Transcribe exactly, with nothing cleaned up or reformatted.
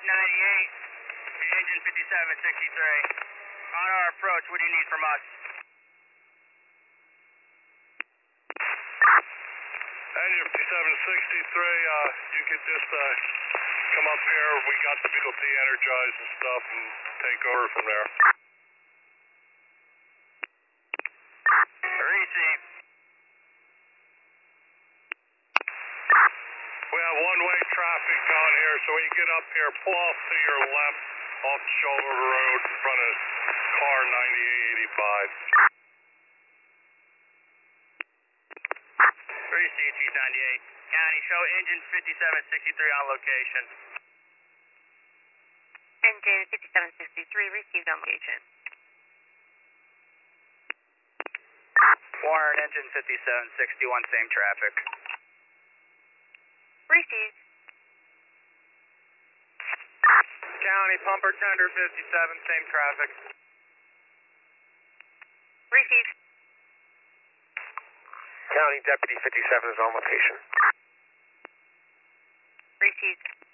ninety-eight, engine fifty-seven sixty-three. On our approach, what do you need from us? Engine fifty-seven sixty-three, uh, you could just uh, come up here. We got the vehicle de-energized and stuff and take over from there. Receive. We have one-way traffic on here, so when you get up here, pull off to your left off the shoulder of the road in front of car ninety-eight eighty-five. Receive, Chief ninety-eight. County, show engine fifty-seven sixty-three on location. Engine fifty-seven sixty-three received on location. Warren, engine fifty-seven sixty-one, same traffic. Received. County, pumper tender fifty-seven, same traffic. Received. County, Deputy fifty-seven is on location. Received.